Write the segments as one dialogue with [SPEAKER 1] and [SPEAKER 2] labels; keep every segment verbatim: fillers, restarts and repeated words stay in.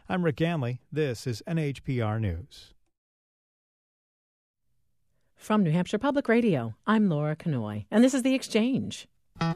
[SPEAKER 1] I'm Rick Ganley. This is N H P R News.
[SPEAKER 2] From New Hampshire Public Radio, I'm Laura Canoy, and this is The Exchange.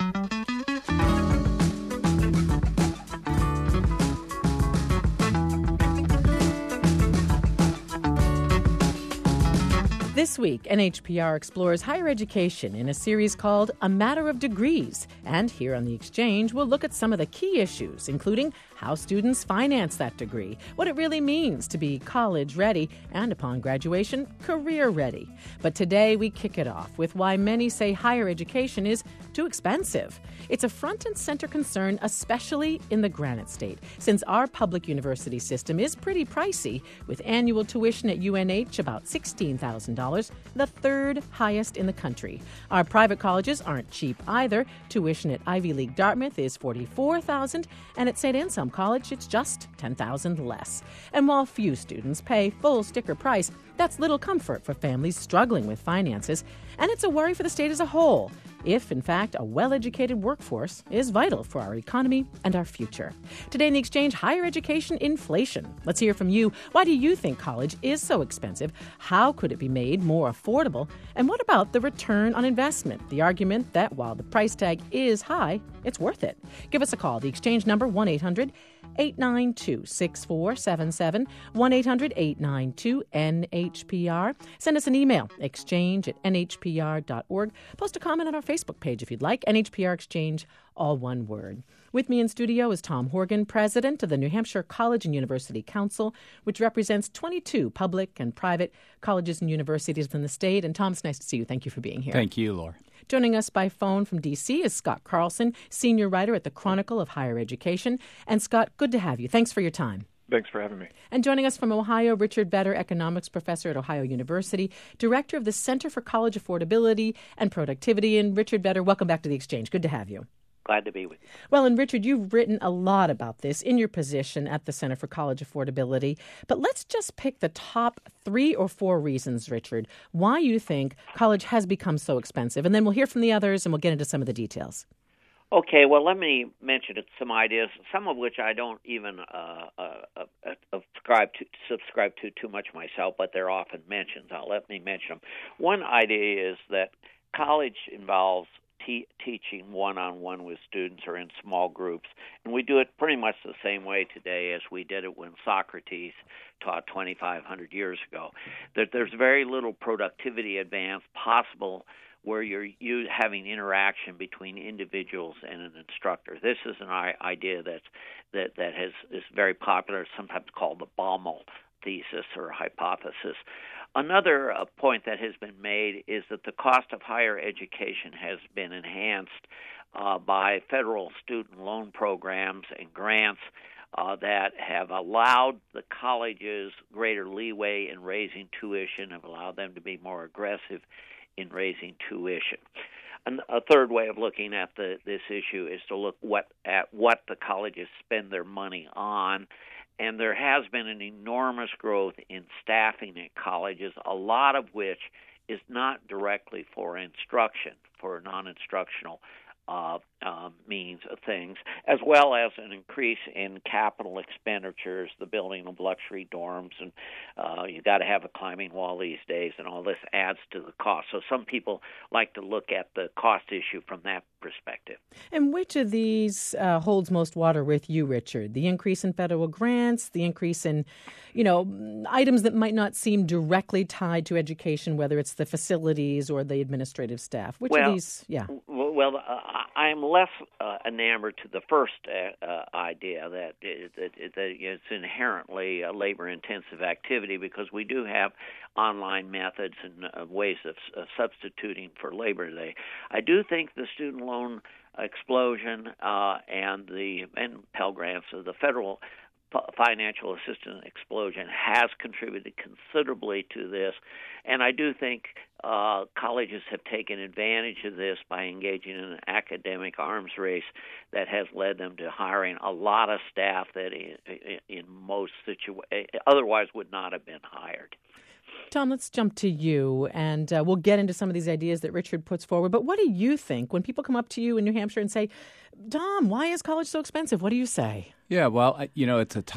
[SPEAKER 2] This week, N H P R explores higher education in a series called A Matter of Degrees. And here on The Exchange, we'll look at some of the key issues, including how students finance that degree, what it really means to be college-ready, and upon graduation, career-ready. But today, we kick it off with why many say higher education is too expensive. It's a front and center concern, especially in the Granite State, since our public university system is pretty pricey, with annual tuition at U N H about sixteen thousand dollars, the third highest in the country. Our private colleges aren't cheap either. Tuition at Ivy League Dartmouth is forty-four thousand dollars, and at Saint Anselm College, it's just ten thousand dollars less. And while few students pay full sticker price, that's little comfort for families struggling with finances, and it's a worry for the state as a whole, if, in fact, a well-educated workforce is vital for our economy and our future. Today in The Exchange, higher education inflation. Let's hear from you. Why do you think college is so expensive? How could it be made more affordable? And what about the return on investment? The argument that while the price tag is high, it's worth it. Give us a call. The Exchange number, one eight hundred eight nine two six four seven seven, one eight hundred eight nine two N H P R. Send us an email, exchange at N H P R dot org. Post a comment on our Facebook page if you'd like, N H P R Exchange, all one word. With me in studio is Tom Horgan, president of the New Hampshire College and University Council, which represents twenty-two public and private colleges and universities in the state. And Tom, it's nice to see you. Thank you for being here.
[SPEAKER 3] Thank you, Laura.
[SPEAKER 2] Joining us by phone from D C is Scott Carlson, senior writer at the Chronicle of Higher Education. And Scott, good to have you. Thanks for your time.
[SPEAKER 4] Thanks for having me.
[SPEAKER 2] And joining us from Ohio, Richard Vedder, economics professor at Ohio University, director of the Center for College Affordability and Productivity. And Richard Vedder, welcome back to The Exchange. Good to have you.
[SPEAKER 5] Glad to be with you.
[SPEAKER 2] Well, and Richard, you've written a lot about this in your position at the Center for College Affordability. But let's just pick the top three or four reasons, Richard, why you think college has become so expensive. And then we'll hear from the others and we'll get into some of the details.
[SPEAKER 5] Okay, well, let me mention some ideas, some of which I don't even uh, uh, uh, subscribe to subscribe to too much myself, but they're often mentioned. I'll let me mention them. One idea is that college involves Te- teaching one-on-one with students or in small groups. And we do it pretty much the same way today as we did it when Socrates taught twenty-five hundred years ago. That there's very little productivity advance possible where you're you having interaction between individuals and an instructor. This is an I- idea that's, that, that has, is very popular, sometimes called the Baumol thesis or hypothesis. Another uh, point that has been made is that the cost of higher education has been enhanced uh, by federal student loan programs and grants uh, that have allowed the colleges greater leeway in raising tuition, have allowed them to be more aggressive in raising tuition. And a third way of looking at the, this issue is to look what at what the colleges spend their money on. And there has been an enormous growth in staffing at colleges, a lot of which is not directly for instruction, for non-instructional uh, uh, means of things, as well as an increase in capital expenditures, the building of luxury dorms, and uh, you got to have a climbing wall these days, and all this adds to the cost. So some people like to look at the cost issue from that perspective.
[SPEAKER 2] And which of these uh, holds most water with you, Richard? The increase in federal grants, the increase in, you know, items that might not seem directly tied to education, whether it's the facilities or the administrative staff. Which
[SPEAKER 5] well,
[SPEAKER 2] of these? Yeah.
[SPEAKER 5] Well, uh, I'm less uh, enamored to the first uh, uh, idea that, it, that, it, that it's inherently a labor-intensive activity because we do have online methods and uh, ways of uh, substituting for labor today. I do think the student loan explosion uh, and the and Pell Grants, so the federal financial assistance explosion has contributed considerably to this, and I do think uh, colleges have taken advantage of this by engaging in an academic arms race that has led them to hiring a lot of staff that in, in most situations otherwise would not have been hired.
[SPEAKER 2] Tom, let's jump to you, and uh, we'll get into some of these ideas that Richard puts forward. But what do you think when people come up to you in New Hampshire and say, Tom, why is college so expensive? What do you say?
[SPEAKER 3] Yeah, well, I, you know, it's a tough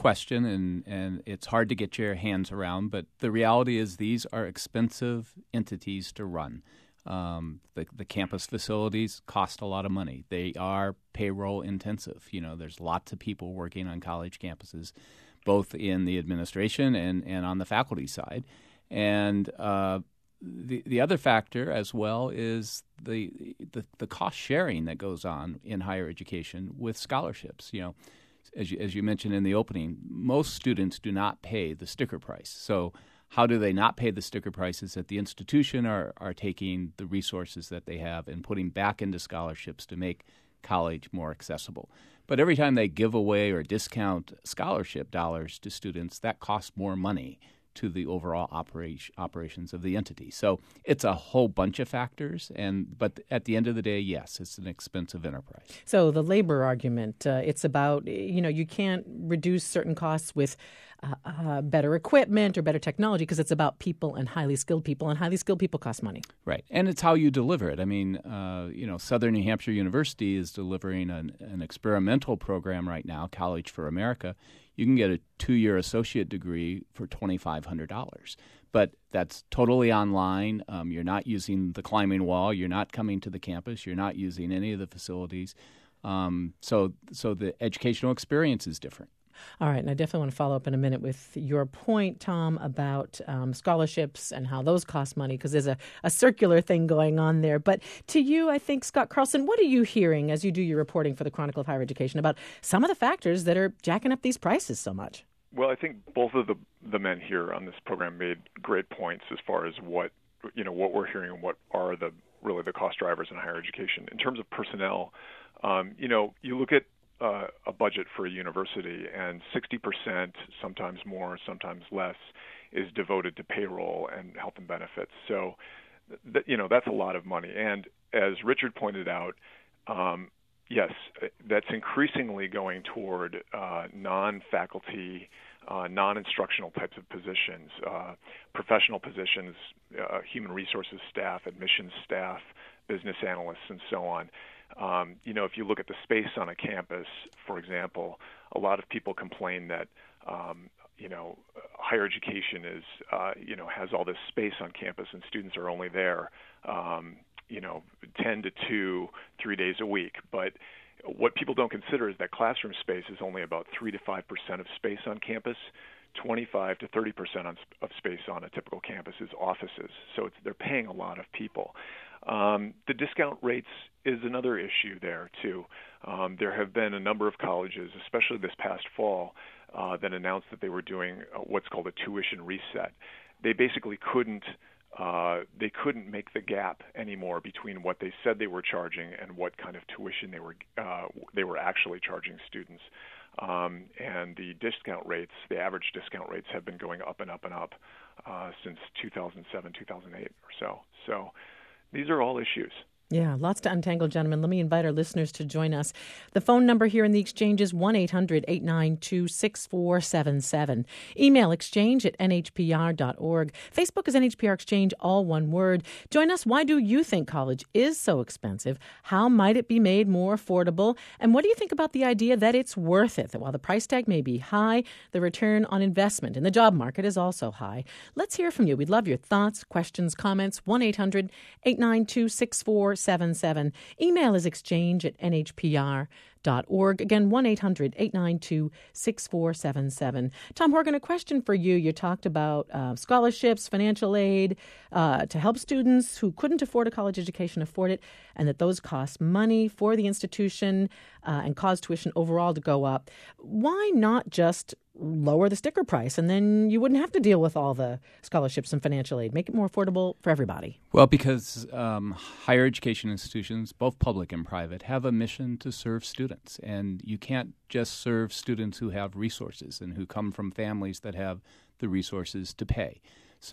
[SPEAKER 3] question, and, and it's hard to get your hands around, but the reality is these are expensive entities to run. Um, the, the campus facilities cost a lot of money. They are payroll intensive. You know, there's lots of people working on college campuses, both in the administration and, and on the faculty side. And uh, the the other factor as well is the, the the cost sharing that goes on in higher education with scholarships. You know, as you, as you mentioned in the opening, most students do not pay the sticker price. So how do they not pay the sticker prices? That the institution are, are taking the resources that they have and putting back into scholarships to make college more accessible. But every time they give away or discount scholarship dollars to students, that costs more money to the overall operation, operations of the entity. So it's a whole bunch of factors, and but at the end of the day, yes, it's an expensive enterprise.
[SPEAKER 2] So the labor argument, uh, it's about, you know, you can't reduce certain costs with uh, uh, better equipment or better technology because it's about people and highly skilled people, and highly skilled people cost money.
[SPEAKER 3] Right, and it's how you deliver it. I mean, uh, you know, Southern New Hampshire University is delivering an, an experimental program right now, College for America. You can get a two-year associate degree for twenty-five hundred dollars. But that's totally online. Um, you're not using the climbing wall. You're not coming to the campus. You're not using any of the facilities. Um, so, so the educational experience is different.
[SPEAKER 2] All right, and I definitely want to follow up in a minute with your point, Tom, about um, scholarships and how those cost money, because there's a, a circular thing going on there. But to you, I think, Scott Carlson, what are you hearing as you do your reporting for the Chronicle of Higher Education about some of the factors that are jacking up these prices so much?
[SPEAKER 4] Well, I think both of the the men here on this program made great points as far as what you know what we're hearing and what are the really the cost drivers in higher education. In terms of personnel, um, you know, you look at Uh, a budget for a university, and sixty percent, sometimes more, sometimes less, is devoted to payroll and health and benefits. So, th- you know, that's a lot of money. And as Richard pointed out, um, yes, that's increasingly going toward uh, non-faculty, uh, non-instructional types of positions, uh, professional positions, uh, human resources staff, admissions staff, business analysts, and so on. Um, you know, if you look at the space on a campus, for example, a lot of people complain that, um, you know, higher education is, uh, you know, has all this space on campus and students are only there, um, you know, ten to two, three days a week. But what people don't consider is that classroom space is only about three to five percent of space on campus. twenty-five to thirty percent of space on a typical campus is offices. So it's, they're paying a lot of people. Um, the discount rates is another issue there, too. Um, there have been a number of colleges, especially this past fall, uh, that announced that they were doing uh, what's called a tuition reset. They basically couldn't uh, they couldn't make the gap anymore between what they said they were charging and what kind of tuition they were uh, they were actually charging students. Um, and the discount rates, the average discount rates, have been going up and up and up uh, since two thousand seven, two thousand eight or so. So these are all issues.
[SPEAKER 2] Yeah, lots to untangle, gentlemen. Let me invite our listeners to join us. The phone number here in the Exchange is one eight hundred eight nine two six four seven seven. Email exchange at n h p r dot org. Facebook is N H P R Exchange, all one word. Join us. Why do you think college is so expensive? How might it be made more affordable? And what do you think about the idea that it's worth it? That while the price tag may be high, the return on investment in the job market is also high. Let's hear from you. We'd love your thoughts, questions, comments. one eight hundred eight nine two six four seven seven. Email is exchange at n h p r dot org. Again, one eight hundred eight nine two six four seven seven. Tom Horgan, a question for you. You talked about uh, scholarships, financial aid uh, to help students who couldn't afford a college education afford it, and that those cost money for the institution uh, and cause tuition overall to go up. Why not just lower the sticker price, and then you wouldn't have to deal with all the scholarships and financial aid? Make it more affordable for everybody.
[SPEAKER 3] Well, because um, higher education institutions, both public and private, have a mission to serve students. And you can't just serve students who have resources and who come from families that have the resources to pay.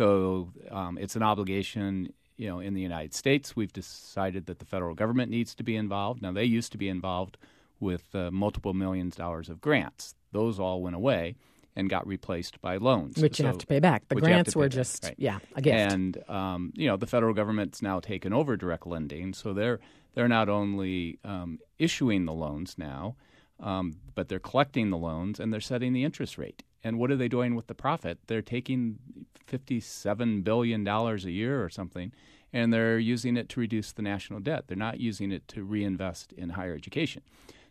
[SPEAKER 3] So um, it's an obligation. You know, in the United States, we've decided that the federal government needs to be involved. Now, they used to be involved with uh, multiple millions of dollars of grants. Those all went away and got replaced by loans.
[SPEAKER 2] Which you
[SPEAKER 3] so,
[SPEAKER 2] have to pay back. The grants were
[SPEAKER 3] back,
[SPEAKER 2] just,
[SPEAKER 3] right.
[SPEAKER 2] yeah, a gift.
[SPEAKER 3] And, um, you know, the federal government's now taken over direct lending, so they're they're not only um, issuing the loans now, Um, but they're collecting the loans and they're setting the interest rate. And what are they doing with the profit? They're taking fifty-seven billion dollars a year or something, and they're using it to reduce the national debt. They're not using it to reinvest in higher education.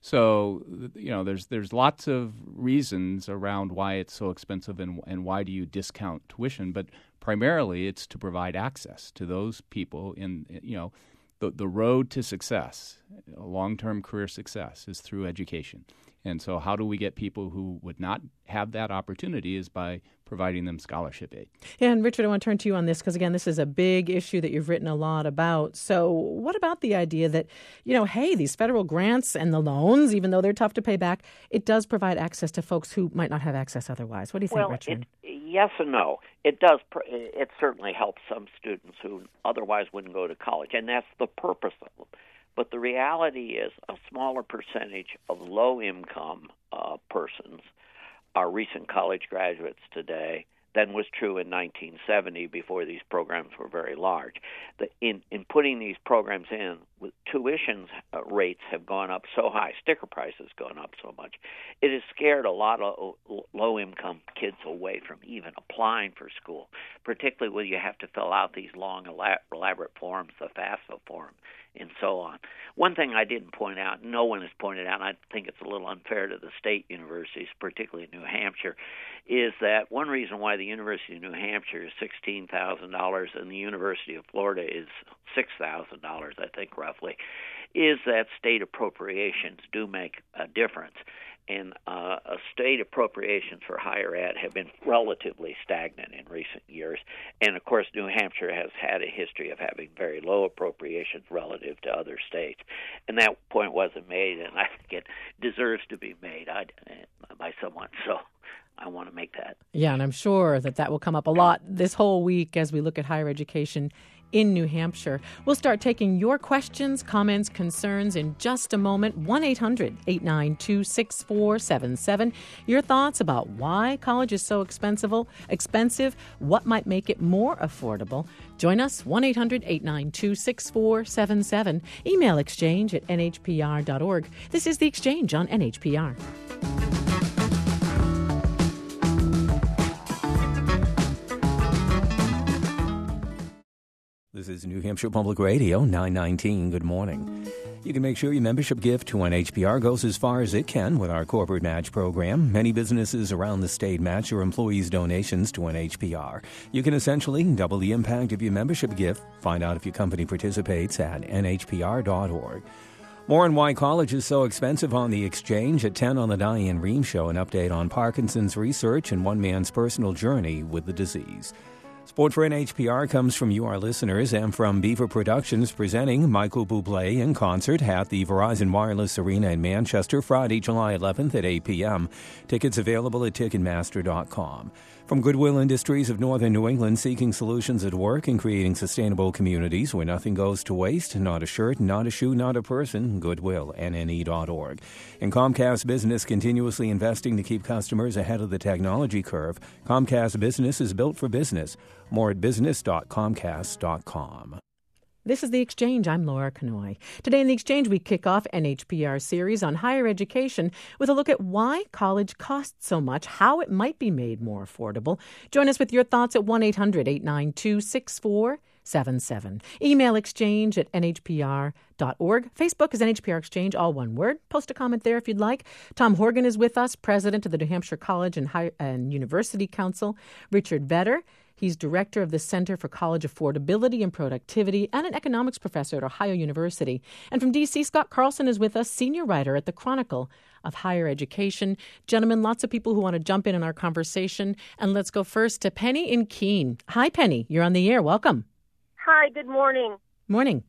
[SPEAKER 3] So, you know, there's there's lots of reasons around why it's so expensive and, and why do you discount tuition. But primarily it's to provide access to those people in, you know, the, the road to success, long-term career success is through education. And so how do we get people who would not have that opportunity is by providing them scholarship aid.
[SPEAKER 2] Yeah, and Richard, I want to turn to you on this because, again, this is a big issue that you've written a lot about. So what about the idea that, you know, hey, these federal grants and the loans, even though they're tough to pay back, it does provide access to folks who might not have access otherwise? What do you think,
[SPEAKER 5] well,
[SPEAKER 2] Richard?
[SPEAKER 5] It, yes and no. It does. It certainly helps some students who otherwise wouldn't go to college, and that's the purpose of them. But the reality is a smaller percentage of low-income uh, persons are recent college graduates today than was true in nineteen seventy before these programs were very large. The, in, in putting these programs in, with tuition uh, rates have gone up so high, sticker prices gone up so much, it has scared a lot of low-income kids away from even applying for school, particularly when you have to fill out these long, elaborate forms, the FAFSA form, and so on. One thing I didn't point out, no one has pointed out, and I think it's a little unfair to the state universities, particularly New Hampshire, is that one reason why the University of New Hampshire is sixteen thousand dollars and the University of Florida is six thousand dollars, I think, roughly, is that state appropriations do make a difference. And uh, state appropriations for higher ed have been relatively stagnant in recent years. And, of course, New Hampshire has had a history of having very low appropriations relative to other states. And that point wasn't made, and I think it deserves to be made I, by someone. So I want to make that.
[SPEAKER 2] Yeah, and I'm sure that that will come up a lot this whole week as we look at higher education in New Hampshire. We'll start taking your questions, comments, concerns in just a moment. one eight hundred eight nine two six four seven seven. Your thoughts about why college is so expensive, expensive, what might make it more affordable. Join us, one eight hundred eight nine two six four seven seven. Email exchange at n h p r dot org. This is The Exchange on N H P R.
[SPEAKER 6] This is New Hampshire Public Radio, nine nineteen. Good morning. You can make sure your membership gift to N H P R goes as far as it can with our corporate match program. Many businesses around the state match your employees' donations to N H P R. You can essentially double the impact of your membership gift. Find out if your company participates at n h p r dot org. More on why college is so expensive on The Exchange at ten on the Diane Rehm Show. An update on Parkinson's research and one man's personal journey with the disease. Support for N H P R comes from you, our listeners, and from Beaver Productions, presenting Michael Bublé in concert at the Verizon Wireless Arena in Manchester, Friday, July eleventh at eight p.m. Tickets available at ticketmaster dot com. From Goodwill Industries of Northern New England, seeking solutions at work and creating sustainable communities where nothing goes to waste, not a shirt, not a shoe, not a person, Goodwill, N N E dot org. And Comcast Business, continuously investing to keep customers ahead of the technology curve. Comcast Business is built for business. More at business dot comcast dot com.
[SPEAKER 2] This is The Exchange. I'm Laura Kanoy. Today in The Exchange, we kick off N H P R series on higher education with a look at why college costs so much, how it might be made more affordable. Join us with your thoughts at one eight hundred eight nine two six four seven seven. Email exchange at n h p r dot org. Facebook is N H P R Exchange, all one word. Post a comment there if you'd like. Tom Horgan is with us, president of the New Hampshire College and, High- and University Council. Richard Vedder, he's director of the Center for College Affordability and Productivity and an economics professor at Ohio University. And from D C, Scott Carlson is with us, senior writer at the Chronicle of Higher Education. Gentlemen, lots of people who want to jump in in our conversation. And let's go first to Penny in Keene. Hi, Penny. You're on the air. Welcome.
[SPEAKER 7] Hi, good morning.
[SPEAKER 2] Morning.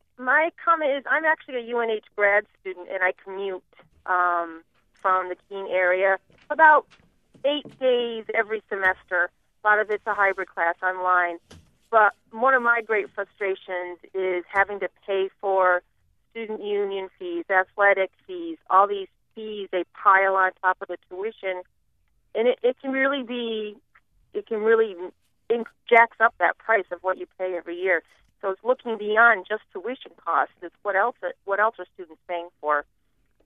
[SPEAKER 7] My comment is I'm actually a U N H grad student, and I commute um, from the Keene area about eight days every semester. A lot of it's a hybrid class online. But one of my great frustrations is having to pay for student union fees, athletic fees, all these fees they pile on top of the tuition. And it, it can really be, it can really it jacks up that price of what you pay every year. So it's looking beyond just tuition costs. It's what else, what else are students paying for?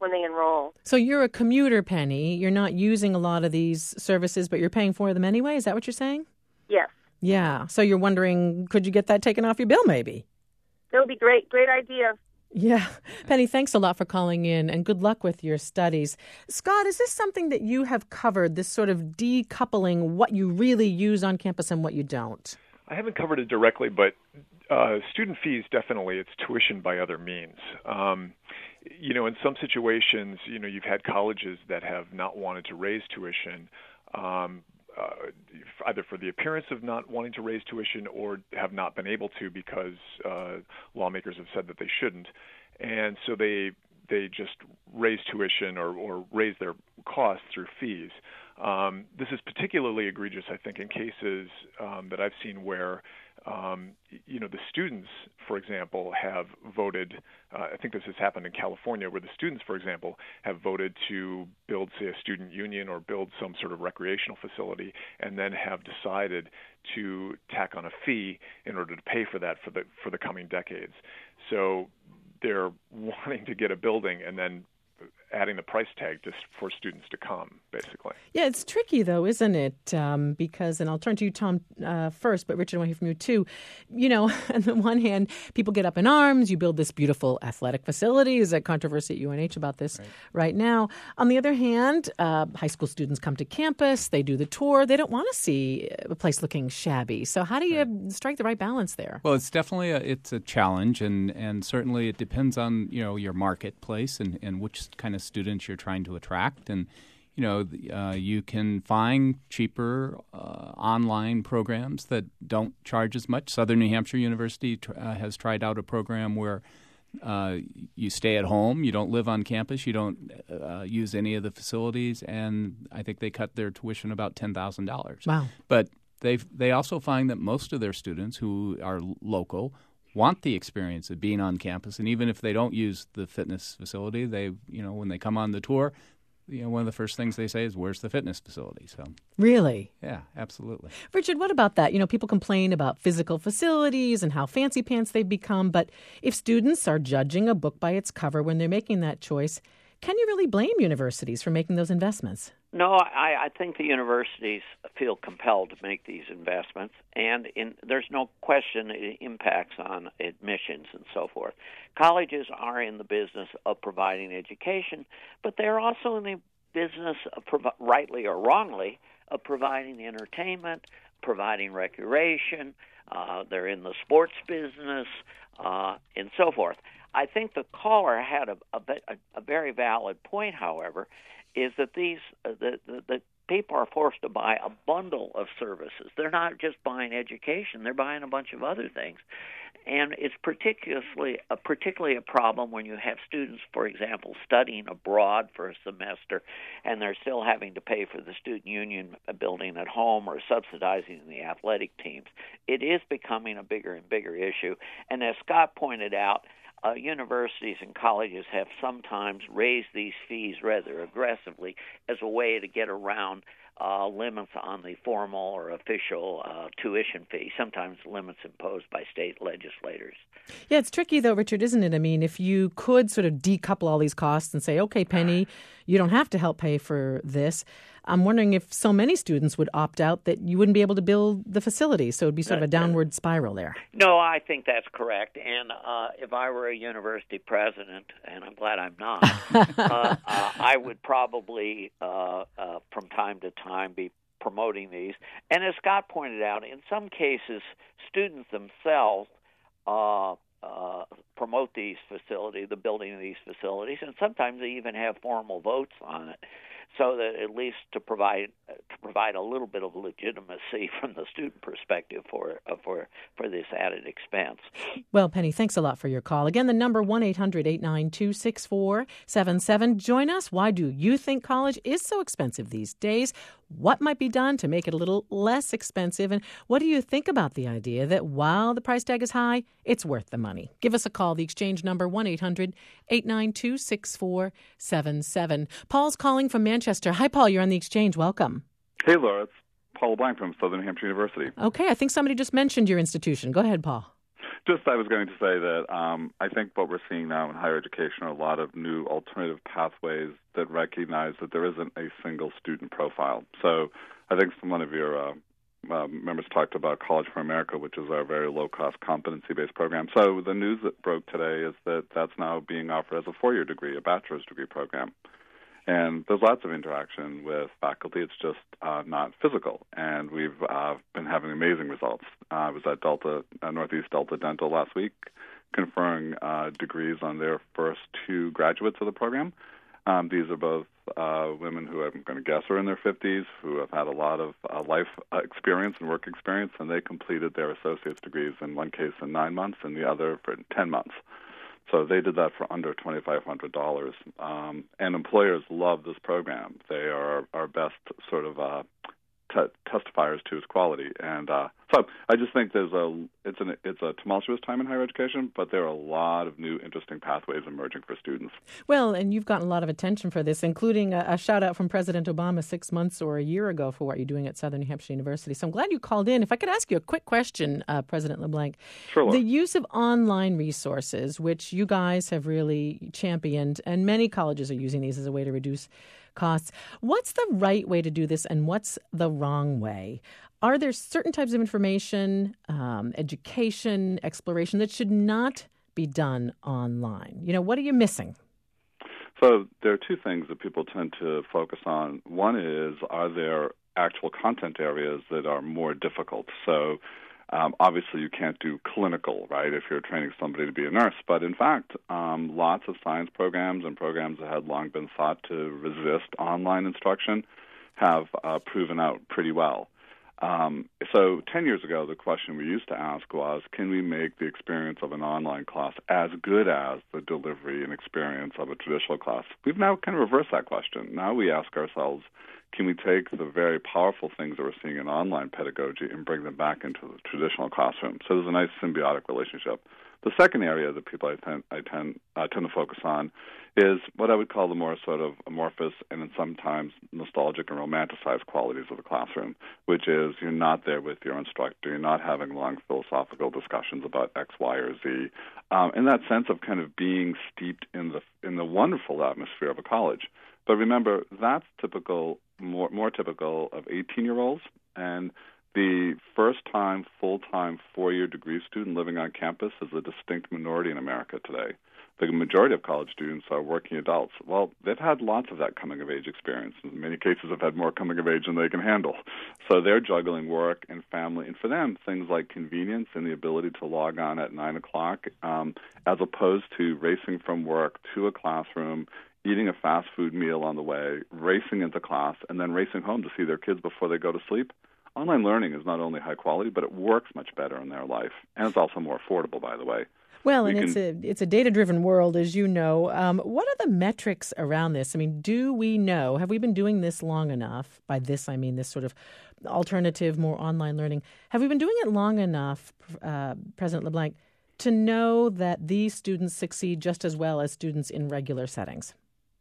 [SPEAKER 7] when they enroll.
[SPEAKER 2] So you're a commuter, Penny. You're not using a lot of these services, but you're paying for them anyway. Is that what you're saying?
[SPEAKER 7] Yes.
[SPEAKER 2] Yeah. So you're wondering, could you get that taken off your bill maybe?
[SPEAKER 7] That would be great. Great idea.
[SPEAKER 2] Yeah. Penny, thanks a lot for calling in, and good luck with your studies. Scott, is this something that you have covered, this sort of decoupling what you really use on campus and what you don't?
[SPEAKER 4] I haven't covered it directly, but uh, student fees, definitely, it's tuition by other means. Um, you know, in some situations, you know, you've had colleges that have not wanted to raise tuition, um, uh, either for the appearance of not wanting to raise tuition or have not been able to because uh, lawmakers have said that they shouldn't. And so they they just raise tuition or, or raise their costs through fees. Um, this is particularly egregious, I think, in cases um, that I've seen where, um, you know, the students, for example, have voted. Uh, I think this has happened in California, where the students, for example, have voted to build, say, a student union or build some sort of recreational facility, and then have decided to tack on a fee in order to pay for that for the for the coming decades. So they're wanting to get a building and then adding the price tag just for students to come, basically.
[SPEAKER 2] Yeah, it's tricky, though, isn't it? Um, because, and I'll turn to you, Tom, uh, first, but Richard, I want to hear from you, too. You know, on the one hand, people get up in arms. You build this beautiful athletic facility. There's a controversy at U N H about this right, right now. On the other hand, uh, high school students come to campus. They do the tour. They don't want to see a place looking shabby. So how do you right. strike the right balance there?
[SPEAKER 3] Well, it's definitely a, it's a challenge, and, and certainly it depends on, you know, your marketplace and, and which kind of students you're trying to attract. And, you know, uh, you can find cheaper uh, online programs that don't charge as much. Southern New Hampshire University tr- uh, has tried out a program where uh, you stay at home, you don't live on campus, you don't uh, use any of the facilities, and I think they cut their tuition about ten thousand dollars.
[SPEAKER 2] Wow.
[SPEAKER 3] But they they also find that most of their students who are local want the experience of being on campus, and even if they don't use the fitness facility, they, you know, when they come on the tour, you know, one of the first things they say is, "Where's the fitness facility?" So,
[SPEAKER 2] really,
[SPEAKER 3] yeah, absolutely.
[SPEAKER 2] Richard, what about that? You know, people complain about physical facilities and how fancy pants they've become, but if students are judging a book by its cover when they're making that choice, can you really blame universities for making those investments?
[SPEAKER 5] No, I, I think the universities feel compelled to make these investments, and in, there's no question it impacts on admissions and so forth. Colleges are in the business of providing education, but they're also in the business, of, rightly or wrongly, of providing entertainment, providing recreation. Uh, they're in the sports business, uh, and so forth. I think the caller had a, a, a very valid point, however, is that these uh, the, the, the people are forced to buy a bundle of services. They're not just buying education; they're buying a bunch of other things, and it's particularly a, particularly a problem when you have students, for example, studying abroad for a semester, and they're still having to pay for the student union building at home or subsidizing the athletic teams. It is becoming a bigger and bigger issue, and as Scott pointed out, Uh, universities and colleges have sometimes raised these fees rather aggressively as a way to get around uh, limits on the formal or official uh, tuition fee, sometimes limits imposed by state legislators.
[SPEAKER 2] Yeah, it's tricky, though, Richard, isn't it? I mean, if you could sort of decouple all these costs and say, okay, Penny, you don't have to help pay for this, I'm wondering if so many students would opt out that you wouldn't be able to build the facility. So it would be sort of a downward spiral there.
[SPEAKER 5] No, I think that's correct. And uh, if I were a university president, and I'm glad I'm not, uh, uh, I would probably, uh, uh, from time to time, be promoting these. And as Scott pointed out, in some cases, students themselves uh, uh, promote these facilities, the building of these facilities, and sometimes they even have formal votes on it, so that at least to provide to provide a little bit of legitimacy from the student perspective for uh, for for this added expense.
[SPEAKER 2] Well, Penny, thanks a lot for your call. Again, the number one eight hundred eight nine two six four seven seven. Join us. Why do you think college is so expensive these days? What might be done to make it a little less expensive? And what do you think about the idea that while the price tag is high, it's worth the money? Give us a call. The exchange number one eight hundred eight nine two six four seven seven. Paul's calling from Manchester. Hi, Paul. You're on the exchange. Welcome.
[SPEAKER 8] Hey, Laura. It's Paul Blank from Southern Hampshire University.
[SPEAKER 2] Okay. I think somebody just mentioned your institution. Go ahead, Paul.
[SPEAKER 8] just I was going to say that um, I think what we're seeing now in higher education are a lot of new alternative pathways that recognize that there isn't a single student profile. So I think some one of your uh, uh, members talked about College for America, which is our very low-cost competency-based program. So the news that broke today is that that's now being offered as a four-year degree, a bachelor's degree program. And there's lots of interaction with faculty. It's just uh, not physical. And we've uh, been having amazing results. Uh, I was at Delta, uh, Northeast Delta Dental last week, conferring uh, degrees on their first two graduates of the program. Um, these are both uh, women who I'm going to guess are in their fifties, who have had a lot of uh, life experience and work experience, and they completed their associate's degrees in one case in nine months and the other for ten months. So they did that for under twenty-five hundred dollars. Um, and employers love this program. They are our best sort of uh, te- testifiers to its quality. And uh, so I just think there's a it's an it's a tumultuous time in higher education, but there are a lot of new interesting pathways emerging for students.
[SPEAKER 2] Well, and you've gotten a lot of attention for this, including a, a shout out from President Obama six months or a year ago for what you're doing at Southern New Hampshire University. So I'm glad you called in. If I could ask you a quick question, uh, President LeBlanc.
[SPEAKER 8] Sure.
[SPEAKER 2] The use of online resources, which you guys have really championed, and many colleges are using these as a way to reduce costs. What's the right way to do this, and what's the wrong way? Are there certain types of information, um, education, exploration that should not be done online? You know, what are you missing?
[SPEAKER 8] So there are two things that people tend to focus on. One is, are there actual content areas that are more difficult? So um, obviously you can't do clinical, right, if you're training somebody to be a nurse. But in fact, um, lots of science programs and programs that had long been thought to resist online instruction have uh, proven out pretty well. Um, so ten years ago, the question we used to ask was, can we make the experience of an online class as good as the delivery and experience of a traditional class? We've now kind of reversed that question. Now we ask ourselves, can we take the very powerful things that we're seeing in online pedagogy and bring them back into the traditional classroom? So there's a nice symbiotic relationship. The second area that people I tend, I tend, uh, tend to focus on is what I would call the more sort of amorphous and sometimes nostalgic and romanticized qualities of the classroom, which is you're not there with your instructor, you're not having long philosophical discussions about X, Y, or Z, um, and that sense of kind of being steeped in the in the wonderful atmosphere of a college. But remember, that's typical, more more typical of eighteen-year-olds, and the first-time, full-time, four-year degree student living on campus is a distinct minority in America today. The majority of college students are working adults. Well, they've had lots of that coming-of-age experience. In many cases, have had more coming-of-age than they can handle. So they're juggling work and family. And for them, things like convenience and the ability to log on at nine o'clock, um, as opposed to racing from work to a classroom, eating a fast food meal on the way, racing into class, and then racing home to see their kids before they go to sleep. Online learning is not only high quality, but it works much better in their life. And it's also more affordable, by the way.
[SPEAKER 2] Well,
[SPEAKER 8] We
[SPEAKER 2] and
[SPEAKER 8] can,
[SPEAKER 2] it's a it's a data-driven world, as you know. Um, what are the metrics around this? I mean, do we know, have we been doing this long enough? By this, I mean this sort of alternative, more online learning. Have we been doing it long enough, uh, President LeBlanc, to know that these students succeed just as well as students in regular settings?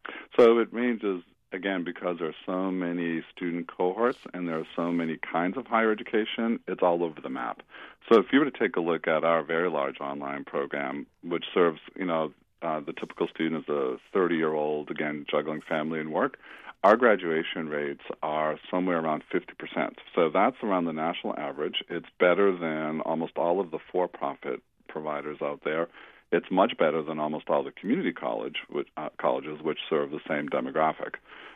[SPEAKER 8] So it ranges, again, because there are so many student cohorts and there are so many kinds of higher education, it's all over the map. So if you were to take a look at our very large online program, which serves, you know, uh, the typical student is a thirty-year-old, again, juggling family and work, our graduation rates are somewhere around fifty percent. So that's around the national average. It's better than almost all of the for-profit providers out there. It's much better than almost all the community college which, uh, colleges, which serve the same demographic.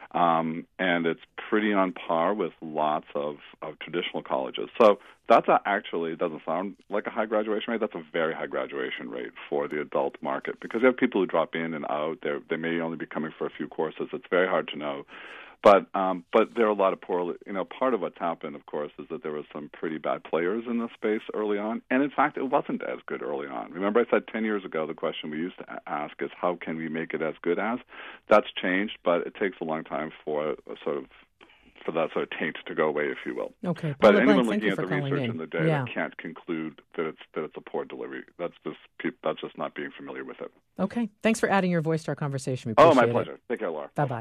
[SPEAKER 8] Um, and it's pretty on par with lots of, of traditional colleges. So that's a, actually, it doesn't sound like a high graduation rate. That's a very high graduation rate for the adult market because you have people who drop in and out. They're, they may only be coming for a few courses. It's very hard to know. But um, but there are a lot of poor, you know, part of what's happened, of course, is that there were some pretty bad players in this space early on. And, in fact, it wasn't as good early on. Remember I said ten years ago the question we used to ask is how can we make it as good as? That's changed, but it takes a long time for a sort of for that sort of taint to go away, if you will.
[SPEAKER 2] Okay.
[SPEAKER 8] But
[SPEAKER 2] Paula
[SPEAKER 8] anyone
[SPEAKER 2] Blank,
[SPEAKER 8] looking at the research
[SPEAKER 2] in.
[SPEAKER 8] and the data
[SPEAKER 2] yeah.
[SPEAKER 8] can't conclude that it's that it's a poor delivery. That's just that's just not being familiar with it.
[SPEAKER 2] Okay. Thanks for adding your voice to our conversation. We
[SPEAKER 8] oh,
[SPEAKER 2] appreciate
[SPEAKER 8] my pleasure.
[SPEAKER 2] it.
[SPEAKER 8] Take care, Laura.
[SPEAKER 2] Bye-bye.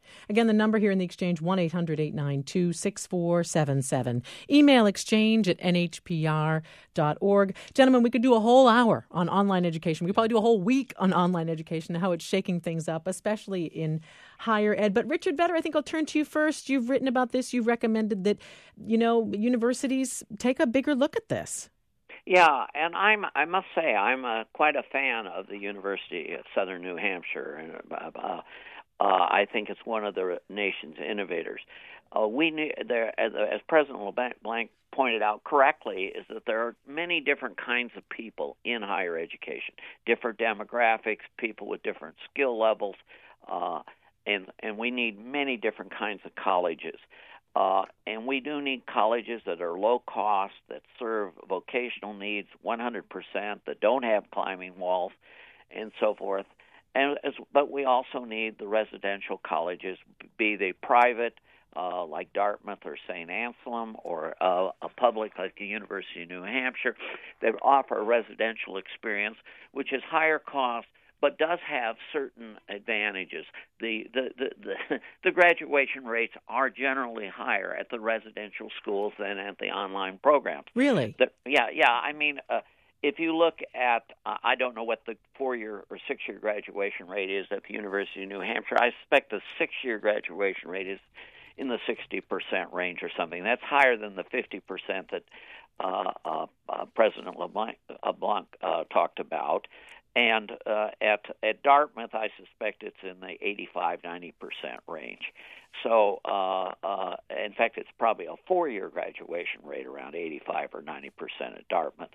[SPEAKER 2] Again, the number here in the Exchange, one eight hundred eight nine two six four seven seven. Email exchange at n h p r dot org. Gentlemen, we could do a whole hour on online education. We could probably do a whole week on online education and how it's shaking things up, especially in higher ed. But Richard Vedder, I think I'll turn to you first. You've written about this. You've recommended that, you know, universities take a bigger look at this.
[SPEAKER 5] Yeah, and I'm I must say I'm uh, quite a fan of the University of Southern New Hampshire, and uh, uh, I think it's one of the nation's innovators. Uh, we need there, as, as President LeBlanc pointed out correctly, is that there are many different kinds of people in higher education, different demographics, people with different skill levels, uh, and and we need many different kinds of colleges. Uh, and we do need colleges that are low cost, that serve vocational needs one hundred percent, that don't have climbing walls, and so forth. And as, but we also need the residential colleges, be they private, uh, like Dartmouth or Saint Anselm, or uh, a public like the University of New Hampshire, that offer a residential experience, which is higher cost, but does have certain advantages. The, the the the the graduation rates are generally higher at the residential schools than at the online programs.
[SPEAKER 2] Really?
[SPEAKER 5] The, yeah, yeah. I mean, uh, if you look at, uh, I don't know what the four-year or six-year graduation rate is at the University of New Hampshire. I suspect the six-year graduation rate is in the sixty percent range or something. That's higher than the fifty percent that uh, uh, uh, President LeBlanc, LeBlanc uh, talked about. And uh, at at Dartmouth, I suspect it's in the eighty-five, ninety percent range. So, uh, uh, in fact, it's probably a four-year graduation rate around eighty-five or ninety percent at Dartmouth.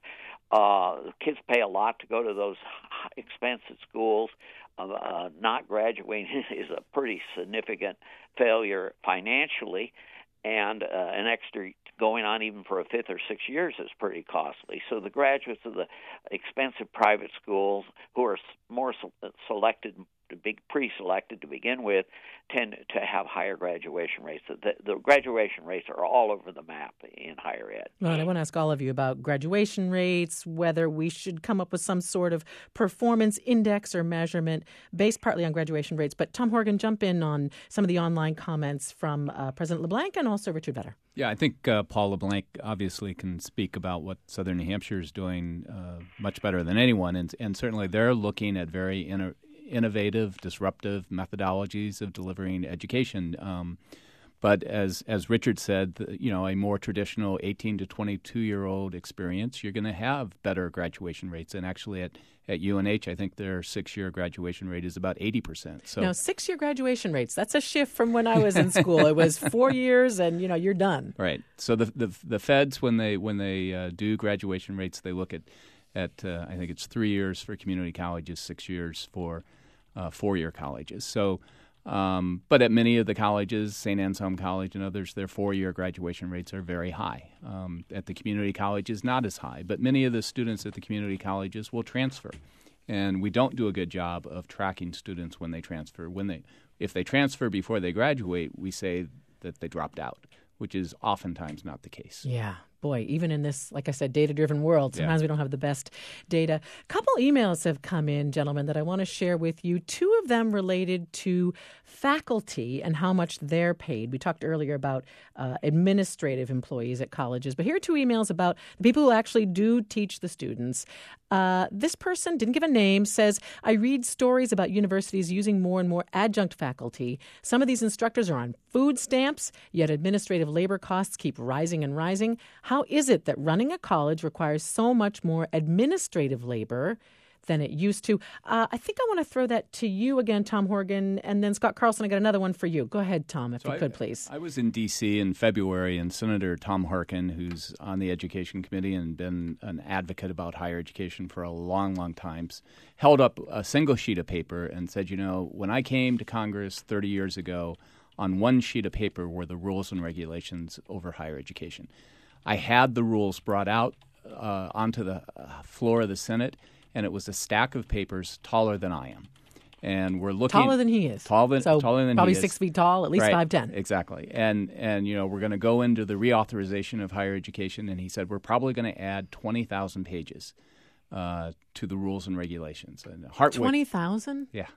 [SPEAKER 5] Uh, the kids pay a lot to go to those expensive schools. Uh, uh, not graduating is a pretty significant failure financially, and uh, an extra going on even for a fifth or six years is pretty costly. So the graduates of the expensive private schools who are more selected, big pre-selected to begin with, tend to have higher graduation rates. The, the graduation rates are all over the map in higher ed.
[SPEAKER 2] Well, I want to ask all of you about graduation rates, whether we should come up with some sort of performance index or measurement based partly on graduation rates. But Tom Horgan, jump in on some of the online comments from uh, President LeBlanc and also Richard Vedder.
[SPEAKER 3] Yeah, I think uh, Paul LeBlanc obviously can speak about what Southern New Hampshire is doing uh, much better than anyone, and, and certainly they're looking at very inter- innovative, disruptive methodologies of delivering education. Um, but as as Richard said, the, you know, a more traditional eighteen to twenty-two year old experience, you're going to have better graduation rates. And actually, at at U N H, I think their six year graduation rate is about eighty percent. So
[SPEAKER 2] now, six year graduation rates—that's a shift from when I was in school. It was four years, and you know, you're done.
[SPEAKER 3] Right. So the the, the feds, when they when they uh, do graduation rates, they look at at uh, I think it's three years for community colleges, six years for Uh, four-year colleges. So, um, but at many of the colleges, Saint Anselm College and others, their four-year graduation rates are very high. Um, at the community colleges, not as high. But many of the students at the community colleges will transfer, and we don't do a good job of tracking students when they transfer. When they, if they transfer before they graduate, we say that they dropped out, which is oftentimes not the case.
[SPEAKER 2] Yeah. Boy, even in this, like I said, data-driven world, sometimes
[SPEAKER 3] yeah.
[SPEAKER 2] we don't have the best data. A couple emails have come in, gentlemen, that I want to share with you. Two of them related to faculty and how much they're paid. We talked earlier about uh, administrative employees at colleges, but here are two emails about the people who actually do teach the students. Uh, this person, didn't give a name, says, I read stories about universities using more and more adjunct faculty. Some of these instructors are on food stamps, yet administrative labor costs keep rising and rising. How is it that running a college requires so much more administrative labor than it used to? Uh, I think I want to throw that to you again, Tom Horgan, and then Scott Carlson, I got another one for you. Go ahead, Tom, if so you I, could, please.
[SPEAKER 3] I was in D C in February, and Senator Tom Harkin, who's on the Education Committee and been an advocate about higher education for a long, long time, held up a single sheet of paper and said, you know, when I came to Congress thirty years ago, on one sheet of paper were the rules and regulations over higher education. I had the rules brought out uh, onto the uh, floor of the Senate, and it was a stack of papers taller than I am. And we're looking
[SPEAKER 2] taller than he is.
[SPEAKER 3] Taller than,
[SPEAKER 2] so
[SPEAKER 3] taller than
[SPEAKER 2] probably
[SPEAKER 3] he is.
[SPEAKER 2] six feet tall, at least
[SPEAKER 3] right,
[SPEAKER 2] five ten.
[SPEAKER 3] Exactly. And and you know we're going to go into the reauthorization of higher education, and he said we're probably going to add twenty thousand pages uh, to the rules and regulations. And Hartwick,
[SPEAKER 2] twenty thousand?
[SPEAKER 3] Yeah.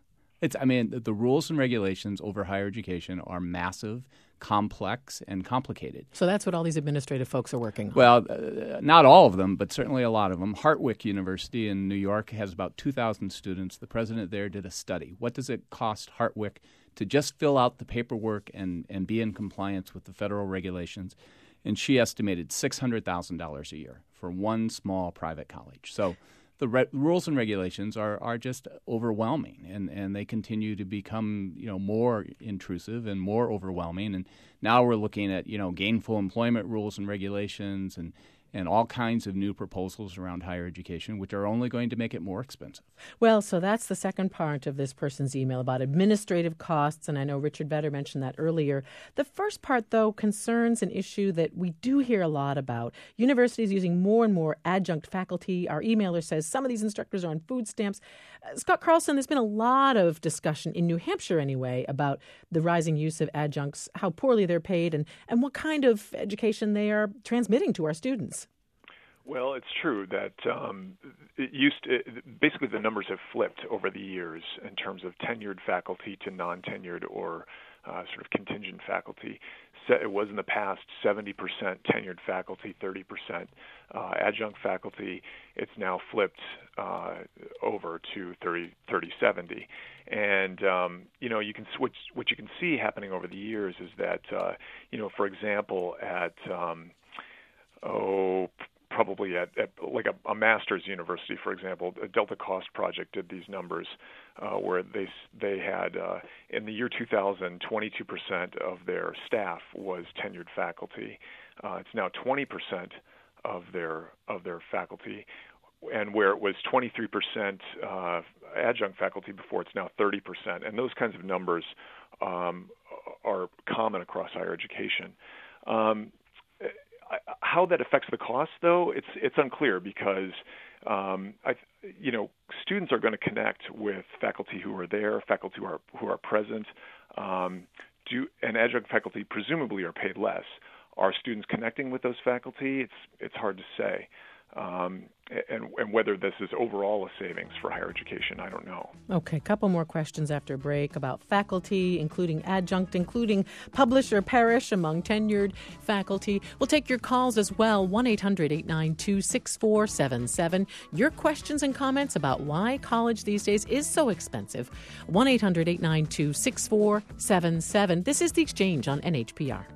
[SPEAKER 3] It's, I mean, the, the rules and regulations over higher education are massive, complex, and complicated.
[SPEAKER 2] So that's what all these administrative folks are working on.
[SPEAKER 3] Well, uh, not all of them, but certainly a lot of them. Hartwick University in New York has about two thousand students. The president there did a study. What does it cost Hartwick to just fill out the paperwork and, and be in compliance with the federal regulations? And she estimated six hundred thousand dollars a year for one small private college. So the re- rules and regulations are, are just overwhelming, and, and they continue to become, you know, more intrusive and more overwhelming. And now we're looking at, you know, gainful employment rules and regulations and and all kinds of new proposals around higher education, which are only going to make it more expensive.
[SPEAKER 2] Well, so that's the second part of this person's email about administrative costs, and I know Richard Vedder mentioned that earlier. The first part, though, concerns an issue that we do hear a lot about. Universities using more and more adjunct faculty. Our emailer says some of these instructors are on food stamps. Uh, Scott Carlson, there's been a lot of discussion in New Hampshire anyway about the rising use of adjuncts, how poorly they're paid, and, and what kind of education they are transmitting to our students.
[SPEAKER 4] Well, it's true that um, it used to, basically the numbers have flipped over the years in terms of tenured faculty to non-tenured or uh, sort of contingent faculty. It was in the past seventy percent tenured faculty, thirty percent uh, adjunct faculty. It's now flipped uh, over to thirty, thirty, seventy. And, um, you know, you can switch, what you can see happening over the years is that, uh, you know, for example, at, um, oh, probably at, at like a, a master's university, for example, a Delta Cost Project did these numbers uh, where they they had uh, in the year two thousand, twenty-two percent of their staff was tenured faculty. Uh, it's now twenty percent of their of their faculty, and where it was twenty-three percent uh, adjunct faculty before, it's now thirty percent. And those kinds of numbers um, are common across higher education. Um, How that affects the cost, though, it's it's unclear because, um, I, you know, students are going to connect with faculty who are there, faculty who are who are present. Um, do and adjunct faculty presumably are paid less. Are students connecting with those faculty? It's it's hard to say. Um, and, and whether this is overall a savings for higher education, I don't know.
[SPEAKER 2] Okay, a couple more questions after break about faculty, including adjunct, including publish or perish among tenured faculty. We'll take your calls as well, one eight hundred, eight nine two, six four seven seven. Your questions and comments about why college these days is so expensive, one eight hundred, eight nine two, six four seven seven. This is The Exchange on N H P R.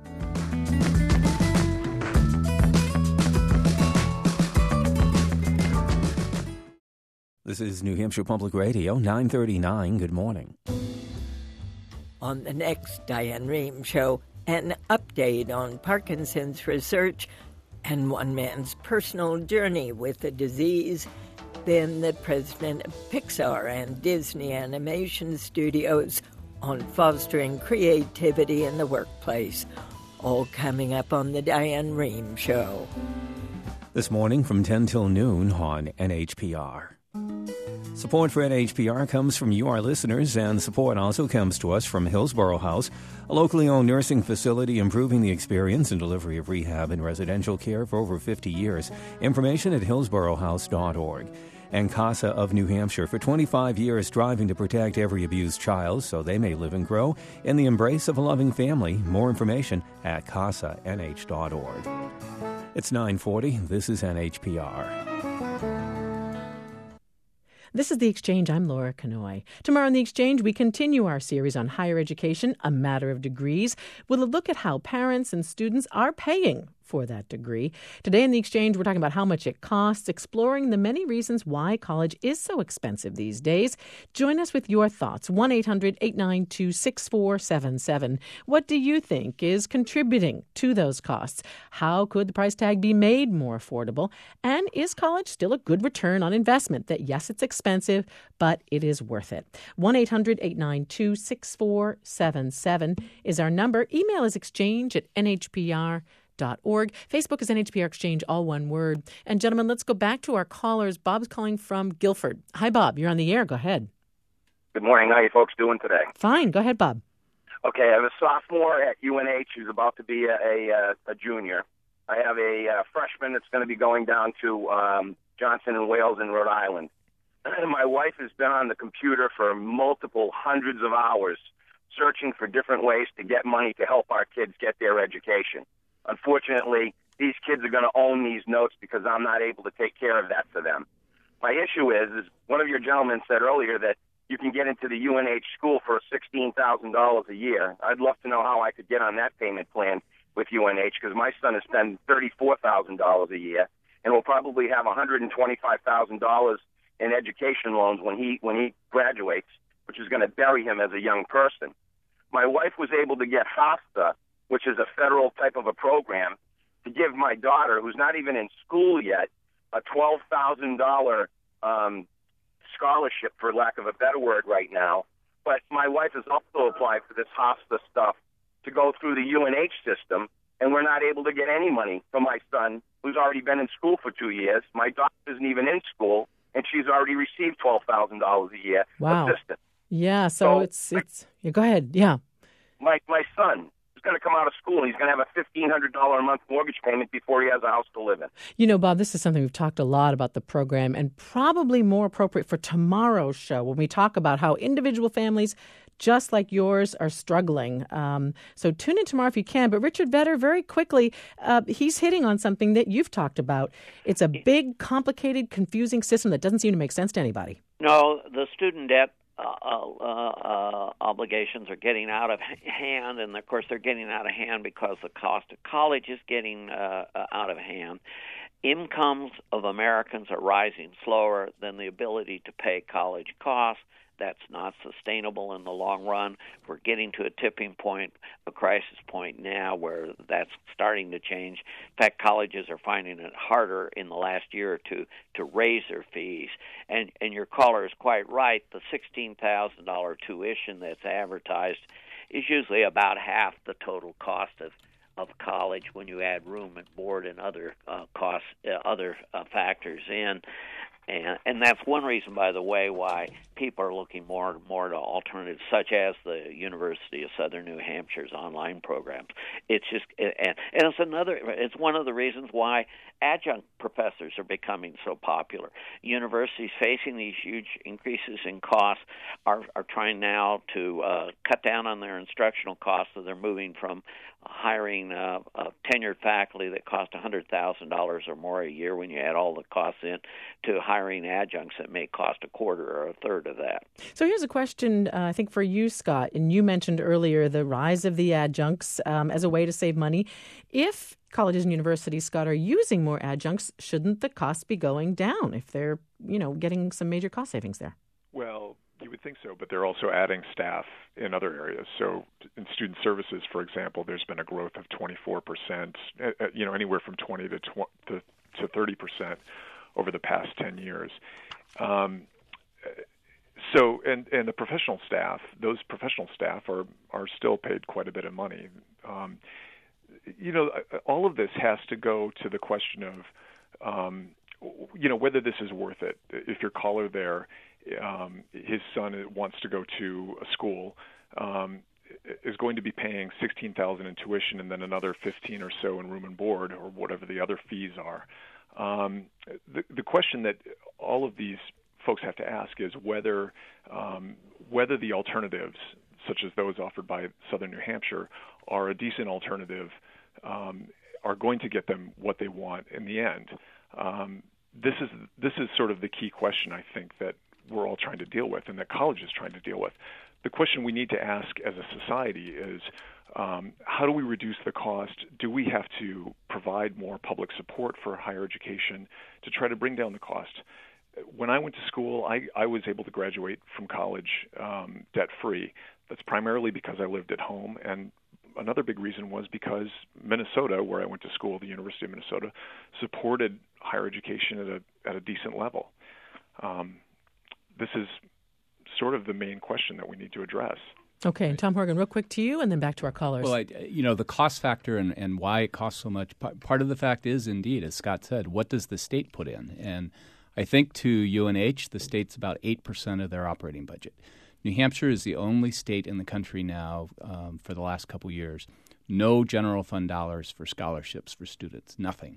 [SPEAKER 6] This is New Hampshire Public Radio, nine thirty-nine. Good morning.
[SPEAKER 9] On the next Diane Rehm Show, an update on Parkinson's research and one man's personal journey with the disease. Then the president of Pixar and Disney Animation Studios on fostering creativity in the workplace. All coming up on the Diane Rehm Show.
[SPEAKER 6] This morning from ten till noon on N H P R. Support for N H P R comes from you, our listeners, and support also comes to us from Hillsborough House, a locally owned nursing facility improving the experience and delivery of rehab and residential care for over fifty years. Information at hillsborough house dot org. And CASA of New Hampshire, for twenty-five years striving to protect every abused child so they may live and grow in the embrace of a loving family. More information at casa n h dot org. It's nine forty. This is N H P R.
[SPEAKER 2] This is The Exchange. I'm Laura Kanoy. Tomorrow on The Exchange, we continue our series on higher education, A Matter of Degrees, with a look at how parents and students are paying for that degree. Today in The Exchange, we're talking about how much it costs, exploring the many reasons why college is so expensive these days. Join us with your thoughts, one eight hundred, eight nine two, six four seven seven. What do you think is contributing to those costs? How could the price tag be made more affordable? And is college still a good return on investment? That yes, it's expensive, but it is worth it. one eight hundred, eight nine two, six four seven seven is our number. Email is exchange at n h p r dot org. Facebook is N H P R Exchange, all one word. And gentlemen, let's go back to our callers. Bob's calling from Guilford. Hi, Bob. You're on the air. Go ahead.
[SPEAKER 10] Good morning. How are you folks doing today?
[SPEAKER 2] Fine. Go ahead, Bob.
[SPEAKER 10] Okay, I have a sophomore at U N H who's about to be a, a, a junior. I have a, a freshman that's going to be going down to um, Johnson and Wales in Rhode Island. my wife has been on the computer for multiple hundreds of hours searching for different ways to get money to help our kids get their education. Unfortunately, these kids are going to own these notes because I'm not able to take care of that for them. My issue is, is one of your gentlemen said earlier that you can get into the U N H school for sixteen thousand dollars a year. I'd love to know how I could get on that payment plan with U N H, because my son is spending thirty-four thousand dollars a year and will probably have one hundred twenty-five thousand dollars in education loans when he when he graduates, which is going to bury him as a young person. My wife was able to get HAFSA, which is a federal type of a program, to give my daughter, who's not even in school yet, a twelve thousand dollars um, scholarship, for lack of a better word, right now. But my wife has also applied for this HAFSA stuff to go through the U N H system, and we're not able to get any money for my son, who's already been in school for two years. My daughter isn't even in school, and she's already received twelve thousand dollars a year
[SPEAKER 2] wow.
[SPEAKER 10] assistance.
[SPEAKER 2] Yeah, so, so it's, it's yeah, go ahead, yeah.
[SPEAKER 10] My, my son is going to come out of school, and he's going to have a fifteen hundred dollars a month mortgage payment before he has a house to live in.
[SPEAKER 2] You know, Bob, this is something we've talked a lot about the program, and probably more appropriate for tomorrow's show when we talk about how individual families just like yours are struggling. Um, so tune in tomorrow if you can. But Richard Vedder, very quickly, uh, he's hitting on something that you've talked about. It's a big, complicated, confusing system that doesn't seem to make sense to anybody.
[SPEAKER 5] No, the student debt uh, uh, uh, obligations are getting out of hand, and of course they're getting out of hand because the cost of college is getting uh, out of hand. Incomes of Americans are rising slower than the ability to pay college costs. That's not sustainable in the long run. We're getting to a tipping point, a crisis point now where that's starting to change. In fact, colleges are finding it harder in the last year or two to raise their fees. And and your caller is quite right. The sixteen thousand dollars tuition that's advertised is usually about half the total cost of of college when you add room and board and other uh, costs, uh, other uh, factors in. And, and that's one reason, by the way, why people are looking more and more to alternatives, such as the University of Southern New Hampshire's online programs. It's just, and, and it's another, it's one of the reasons why adjunct professors are becoming so popular. Universities facing these huge increases in costs are, are trying now to uh, cut down on their instructional costs, so they're moving from hiring uh, uh, tenured faculty that cost one hundred thousand dollars or more a year when you add all the costs in, to hiring adjuncts that may cost a quarter or a third of that.
[SPEAKER 2] So here's a question, uh, I think, for you, Scott. And you mentioned earlier the rise of the adjuncts um, as a way to save money. If colleges and universities, Scott, are using more adjuncts, shouldn't the costs be going down if they're, you know, getting some major cost savings there?
[SPEAKER 4] Well, you would think so, but they're also adding staff in other areas. So in student services, for example, there's been a growth of twenty-four percent, uh, you know, anywhere from twenty to to, to thirty percent over the past ten years. Um, so, and, and the professional staff, those professional staff are, are still paid quite a bit of money. Um, you know, all of this has to go to the question of, um, you know, whether this is worth it. If your caller there, um, his son wants to go to a school, um, is going to be paying sixteen thousand dollars in tuition and then another fifteen or so in room and board or whatever the other fees are. Um, the, the question that all of these folks have to ask is whether um, whether the alternatives, such as those offered by Southern New Hampshire, are a decent alternative, um, are going to get them what they want in the end. Um, this is this is sort of the key question, I think, that we're all trying to deal with and that college is trying to deal with. The question we need to ask as a society is, um, how do we reduce the cost? Do we have to provide more public support for higher education to try to bring down the cost? When I went to school, I, I was able to graduate from college um, debt-free. That's primarily because I lived at home, and another big reason was because Minnesota, where I went to school, the University of Minnesota, supported higher education at a at a decent level. Um, this is sort of the main question that we need to address.
[SPEAKER 2] Okay, and Tom Horgan, real quick to you, and then back to our callers.
[SPEAKER 3] Well, I, you know, the cost factor and, and why it costs so much, part of the fact is, indeed, as Scott said, what does the state put in? And I think to U N H, the state's about eight percent of their operating budget. New Hampshire is the only state in the country now, um, for the last couple years, no general fund dollars for scholarships for students, nothing.